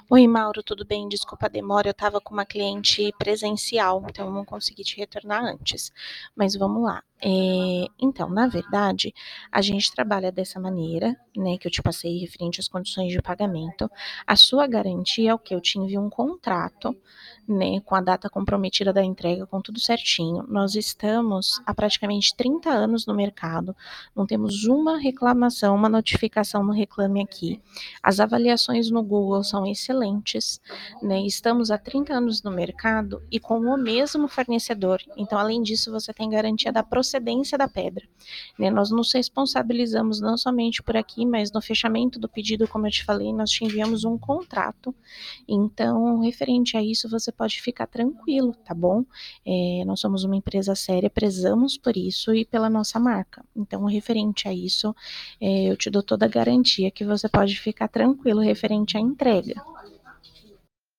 Oi, Mauro, tudo bem? Desculpa a demora, eu estava com uma cliente presencial, então eu não consegui te retornar antes. Mas vamos lá. Então, na verdade, a gente trabalha dessa maneira, né, que eu te passei referente às condições de pagamento. A sua garantia é o que? Eu te envio um contrato, né, com a data comprometida da entrega, com tudo certinho. Nós estamos há praticamente 30 anos no mercado, não temos uma reclamação, uma notificação no Reclame Aqui. As avaliações no Google são excelentes, né? Estamos há 30 anos no mercado e com o mesmo fornecedor. Então, além disso, você tem garantia da procedência da pedra, né? Nós nos responsabilizamos não somente por aqui, mas no fechamento do pedido, como eu te falei, nós te enviamos um contrato. Então, referente a isso, você pode ficar tranquilo, tá bom? Nós somos uma empresa séria, prezamos por isso e pela nossa marca. Então, referente a isso, eu te dou toda a garantia que você pode ficar tranquilo referente à entrega.